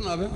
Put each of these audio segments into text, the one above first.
Buyurun abi.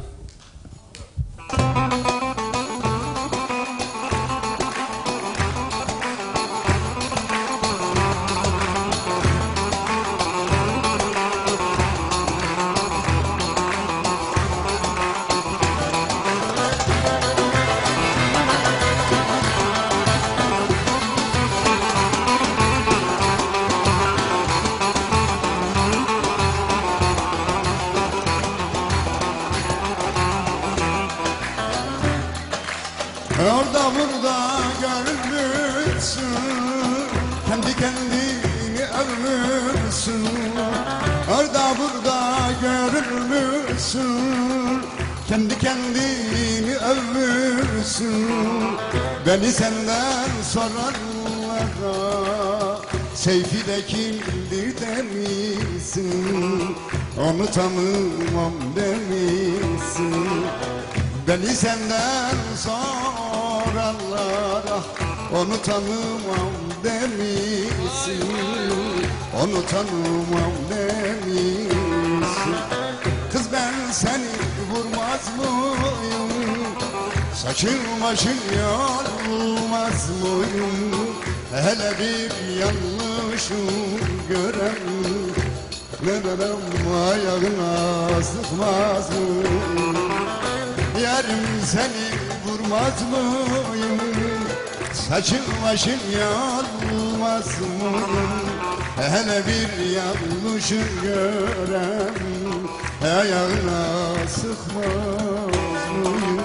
Orada burada görülmüşsün, kendi kendini övmüşsün. Orada burada görülmüşsün, kendi kendini övmüşsün. Beni senden sorarlara Seyfi de kimdir demişsin, onu tanımam demişsin. Beni senden sorarlara onu tanımam demişsin, onu tanımam demişsin. Kız ben seni vurmaz mıyım, saçın başın yolmaz mıyım? Hele bir yanlışım görem, neden ayağına sıkmaz mıyım? Yarım seni vurmaz mıyım, saçın başın yolmaz mıyım? Hele bir yanlışın görem, ayağına sıkmaz mıyım?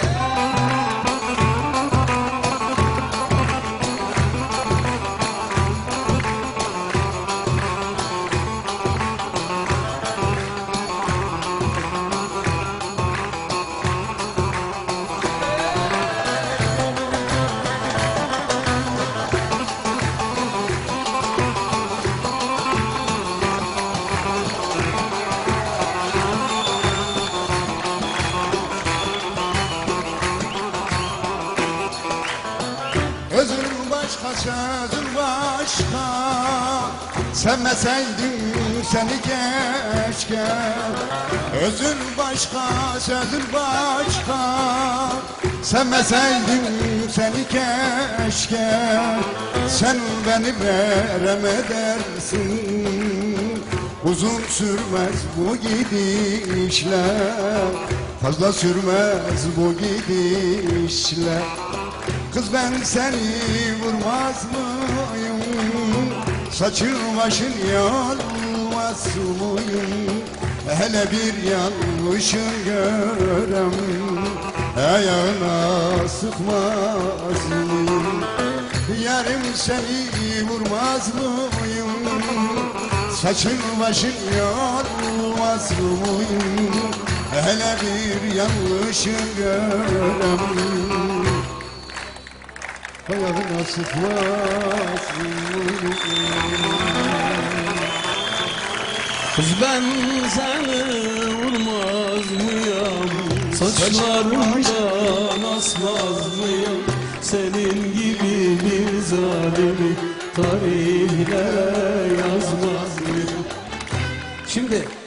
Özün başka, sözün başka, sevmeseydim seni keşke. Özün başka, sözün başka, sevmeseydim seni keşke. Sen beni verem edersin, uzun sürmez bu gidişler, fazla sürmez bu gidişler. Kız ben seni vurmaz mıyım, saçın başın yolmaz mıyım? Hele bir yanlışın görem, ayağına sıkmaz mıyım? Yarım seni vurmaz mıyım, saçın başın yolmaz mıyım? Hele bir yanlışın görem, ayağına sıkmaz mıyım? Kız ben seni vurmaz mıyım, saçlarımdan asmaz mıyım? Senin gibi bir zalimi tarihlere yazmaz mıyım? Şimdi